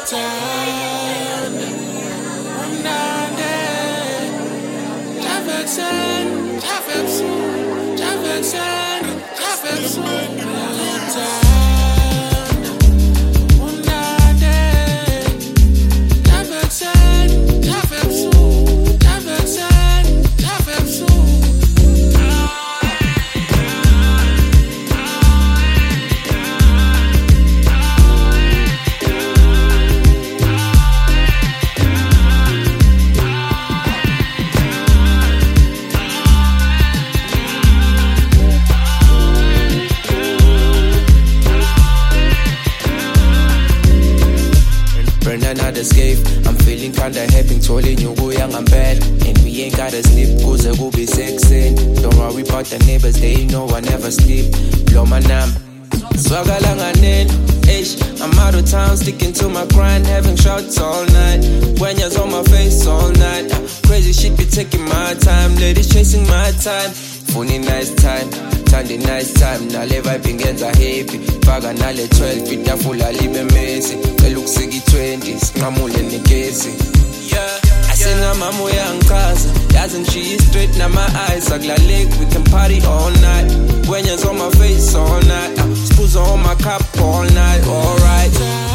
I'm feeling kinda happy, tolling you and we ain't gotta sleep, cause it will be sexing. Don't worry about the neighbors, they know I never sleep. Blow my nam, swagalanganen. I'm out of town, sticking to my grind, having shots all night. When you're on my face all night, crazy shit be taking my time, ladies chasing my time. Funny nice time, Sunday nice time, nale vibe ingenza happy. Faga nale 12, itafula libe messy. Eluksiki 20, singamule negezi. Yeah, I say ngamamu yankaza, doesn't she straight na my eyes. Agla lake, we can party all night. When you're on my face all night, spools on my cup all night, alright.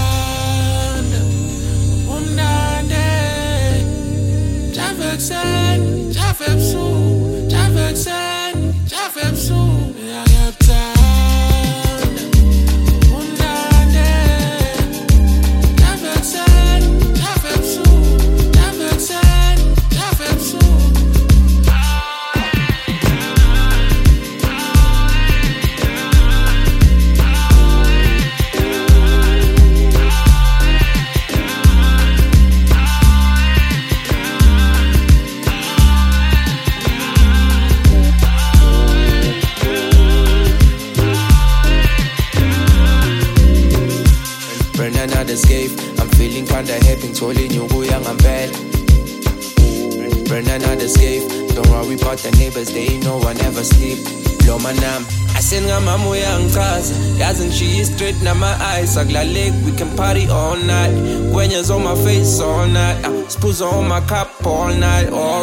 Escape. I'm feeling kinda happy, tolling you ngempela. Burn another escape. Don't worry about the neighbors, they know I never sleep. Blow my nam, I said ngamamu yankaza, doesn't she straight na my eyes. Agla lake, we can party all night. When you're on my face all night, spools on my cup all night.